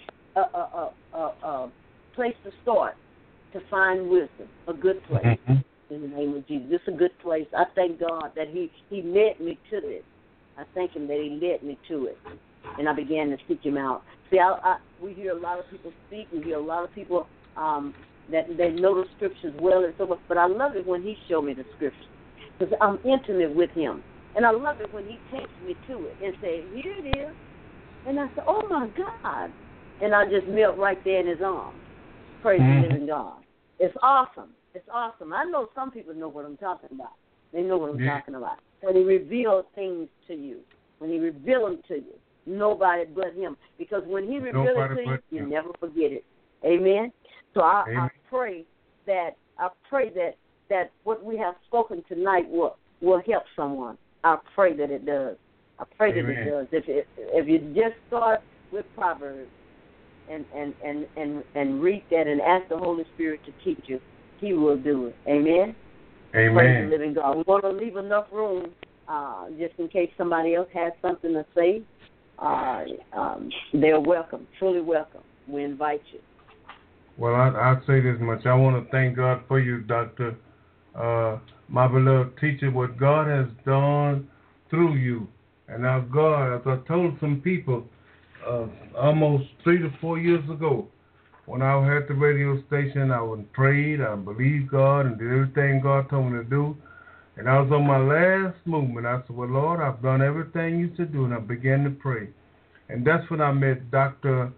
place to start to find wisdom. A good place. Mm-hmm. In the name of Jesus. This is a good place. I thank God that He led me to this. I thank Him that He led me to it. And I began to seek Him out. See, we hear a lot of people speak. We hear a lot of people that they know the Scriptures well and so forth. But I love it when He showed me the Scriptures, because I'm intimate with Him. And I love it when He takes me to it and say, here it is. And I say, oh, my God. And I just melt right there in His arms. Praise the living God. It's awesome. It's awesome. I know some people know what I'm talking about. They know what I'm talking about. When He reveals things to you, when He reveals them to you, nobody but Him. Because when He reveals it to you, you never forget it. Amen? So I pray that what we have spoken tonight will help someone. I pray that it does. I pray that it does. If you just start with Proverbs and read that and ask the Holy Spirit to teach you, He will do it. Amen? Amen. Praise the living God. We want to leave enough room just in case somebody else has something to say. They're welcome, truly welcome. We invite you. Well, I'll say this much. I want to thank God for you, Doctor, my beloved teacher, what God has done through you. And now God, as I told some people almost 3 to 4 years ago, when I was at the radio station, I was prayed, I believed God and did everything God told me to do. And I was on my last movement. I said, well, Lord, I've done everything you said do, and I began to pray. And that's when I met Dr.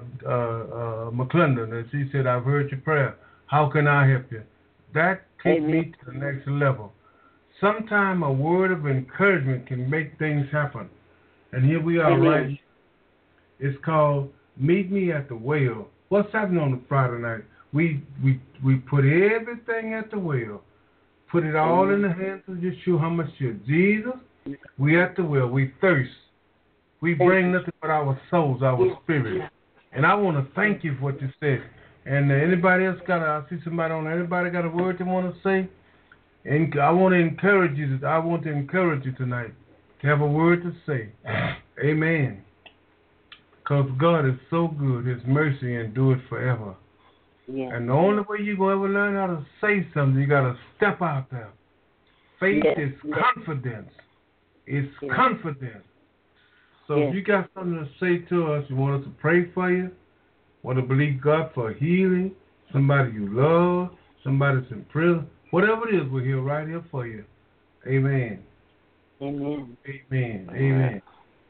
McClendon, and she said, I've heard your prayer. How can I help you? That took me to the next level. Sometimes a word of encouragement can make things happen. And here we are, right? It's called Meet Me at the Well. What's happening on the Friday night? We put everything at the well. Put it all in the hands of Yeshua HaMashiach. Jesus, we at the well. We thirst. We bring nothing but our souls, our spirit. And I want to thank you for what you said. And anybody else I see somebody on there, anybody got a word they want to say? And I want to encourage you. I want to encourage you tonight to have a word to say. Amen. Because God is so good, His mercy endures forever. Yeah. And the only way you're going to ever learn how to say something, you got to step out there. Faith is confidence. It's confidence. So if you got something to say to us, you want us to pray for you, want to believe God for healing, somebody you love, somebody that's in prison, whatever it is, we're here right here for you. Amen. Amen. Amen. Amen.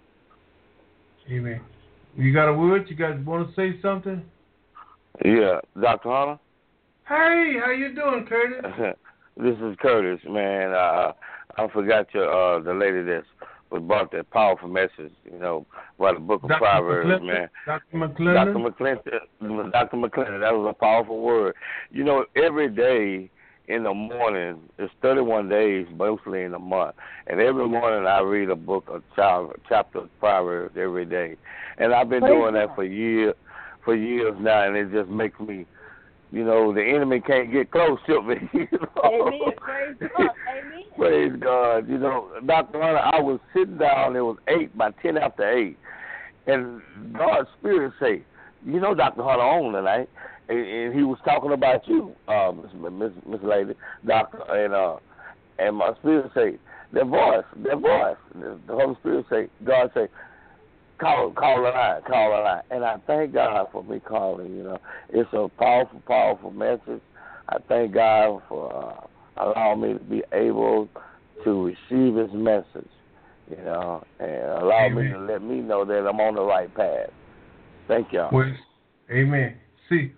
Amen. You got a word? You guys want to say something? Yeah, Dr. Hunter? Hey, how you doing, Curtis? This is Curtis, man. I forgot the lady that brought that powerful message, about the book of Proverbs, man. Dr. McClendon? Dr. McClendon, that was a powerful word. Every day in the morning, it's 31 days, mostly in a month, and every morning I read a book, a chapter of Proverbs every day. And I've been doing that for years now, and it just makes me, the enemy can't get close to me. Amen. Praise God. Amen. Praise God. Dr. Hunter, I was sitting down, it was 10 after 8, and God's Spirit say, Dr. Hunter on tonight, and he was talking about you, Miss Lady, Doctor, and my Spirit say, their voice, the Holy Spirit say, God say, Call a line. And I thank God for me calling, It's a powerful, powerful message. I thank God for allowing me to be able to receive His message, and allow me to let me know that I'm on the right path. Thank y'all. Well, amen. See,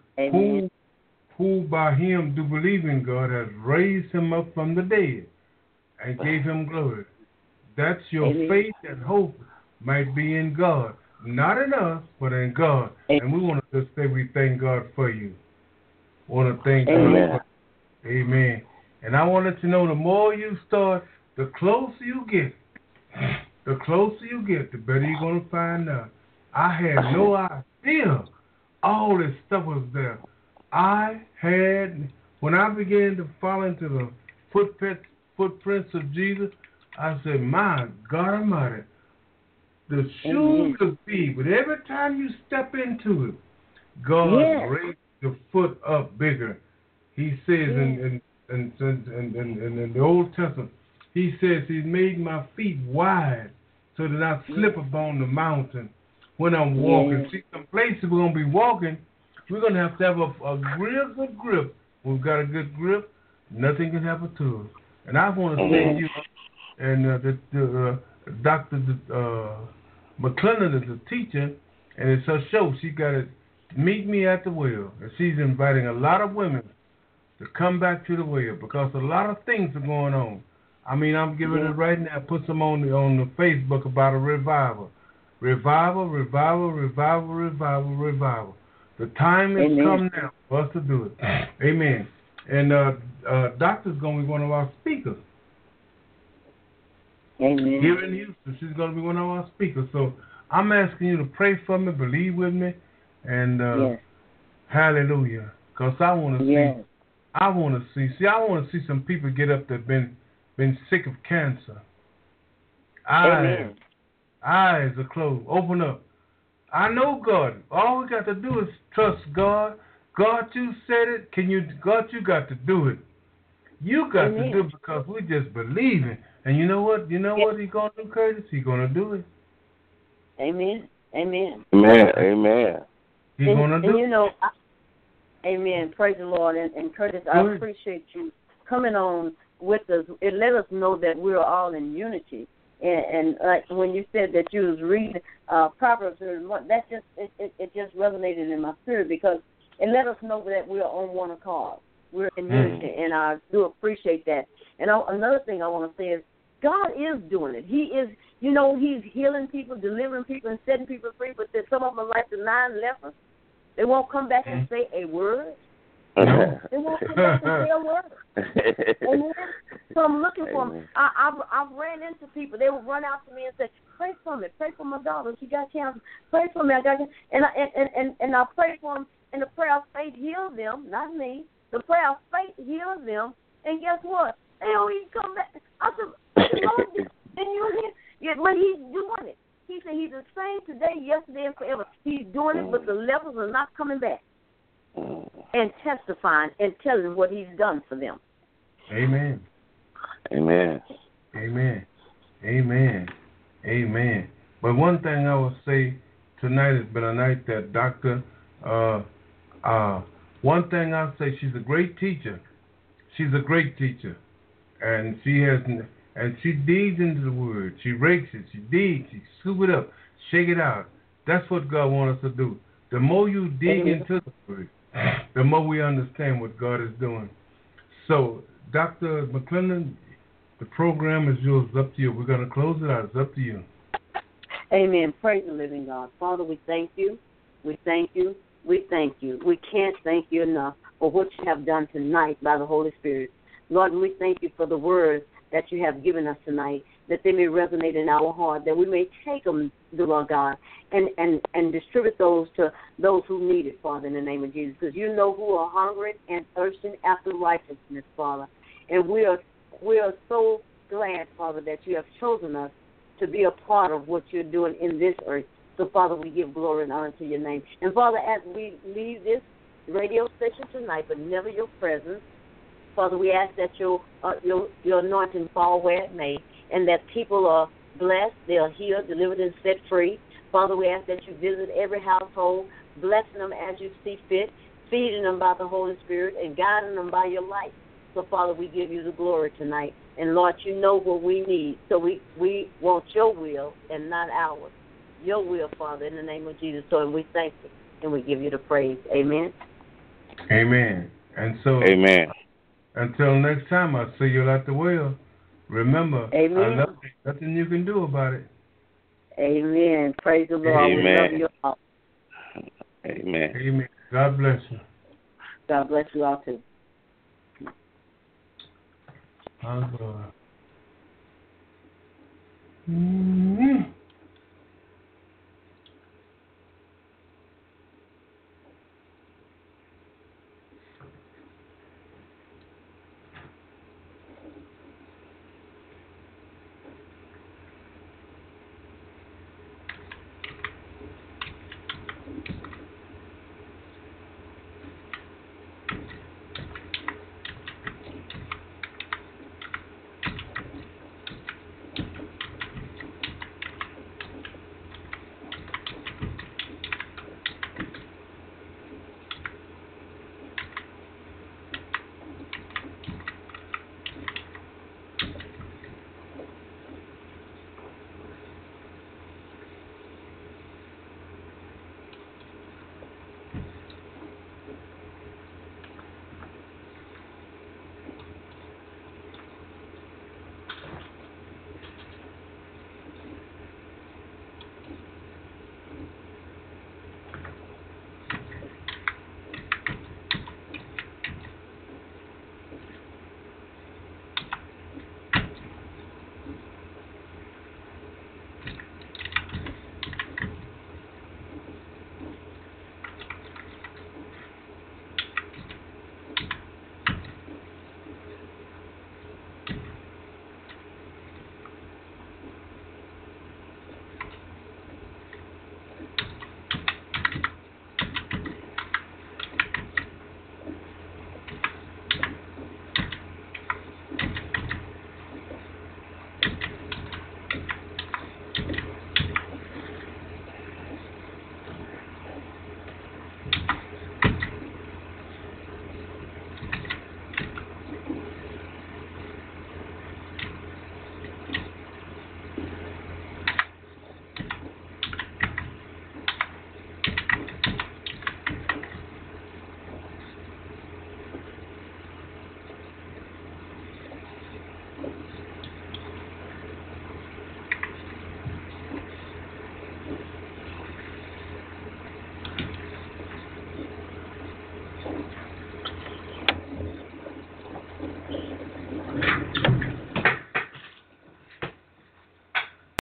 who by Him do believe in God has raised Him up from the dead and gave Him glory. That's your faith and hope. Might be in God, not in us, but in God. And we want to just say we thank God for you. Want to thank God. Amen. And I want to let you know, the more you start, the closer you get. The closer you get, the better you're going to find out. I had no idea all this stuff was there. When I began to fall into the footprints of Jesus, I said, my God Almighty, the shoe could be, but every time you step into it, God raised the foot up bigger. He says in the Old Testament, He says He made my feet wide so that I slip upon the mountain when I'm walking. See, some places we're going to be walking, we're going to have a real good grip. When we've got a good grip, nothing can happen to us. And I want to say to you, and Dr. McClendon is a teacher, and it's her show. She got to Meet Me at the Well. And she's inviting a lot of women to come back to the well because a lot of things are going on. I mean, I'm giving it right now. I put some on the Facebook about a revival. Revival. The time has come now for us to do it. Amen. And Doctor's going to be one of our speakers. Amen. Here in Houston, she's going to be one of our speakers. So I'm asking you to pray for me, believe with me, and hallelujah. Because I want to see I want to see some people get up that been sick of cancer. Amen. Eyes are closed. Open up. I know God. All we got to do is trust God. God, you said it. God, you got to do it. You got to do it because we just believe it. And you know what? You know what He's going to do, Curtis? He's going to do it. Amen. Amen. Amen. He's going to do it. You know, amen. Praise the Lord. And Curtis, I appreciate you coming on with us. It let us know that we're all in unity. And like when you said that you was reading Proverbs, that just resonated in my spirit because it let us know that we're on one accord. We're in unity, and I do appreciate that. And another thing I want to say is God is doing it. He is, you know, He's healing people, delivering people, and setting people free. But some of them are like the 9 lepers. They won't come back and say a word. They won't come back and say a word. Amen. So I'm looking for them. I've ran into people. They will run out to me and say, "Pray for me. Pray for my daughter. She got cancer. Pray for me. I got cancer." And I pray for them. And the prayer of faith heals them, not me. The prayer of faith heals them. And guess what? They don't even come back. I said, "Lord, and you hear?" But He's doing it. He said He's the same today, yesterday, and forever. He's doing it, but the levels are not coming back. And testifying and telling what He's done for them. Amen. Amen. Amen. Amen. Amen. But one thing I will say tonight has been a night that one thing I'll say, she's a great teacher. She's a great teacher. And she digs into the word. She rakes it. She digs. She scoop it up. Shake it out. That's what God wants us to do. The more you dig into the word, the more we understand what God is doing. So, Dr. McClendon, the program is yours. It's up to you. We're going to close it out. It's up to you. Amen. Praise the living God. Father, we thank you. We thank you. We thank you. We can't thank you enough for what you have done tonight by the Holy Spirit. Lord, we thank you for the words that you have given us tonight, that they may resonate in our heart, that we may take them, Lord God, and distribute those to those who need it, Father, in the name of Jesus, because you know who are hungry and thirsting after righteousness, Father. And we are so glad, Father, that you have chosen us to be a part of what you're doing in this earth. So, Father, we give glory and honor to your name. And, Father, as we leave this radio station tonight, but never your presence, Father, we ask that your anointing fall where it may, and that people are blessed, they are healed, delivered, and set free. Father, we ask that you visit every household, blessing them as you see fit, feeding them by the Holy Spirit, and guiding them by your light. So, Father, we give you the glory tonight. And, Lord, you know what we need. So we want your will and not ours. Your will, Father, in the name of Jesus. So we thank you, and we give you the praise. Amen. Amen. And so, amen. Until next time, I'll see you at the well. Remember, amen. I love you. Nothing you can do about it. Amen. Praise the Lord. Amen. We love you all. Amen. Amen. God bless you. God bless you all, too. Oh, God. Mm-hmm.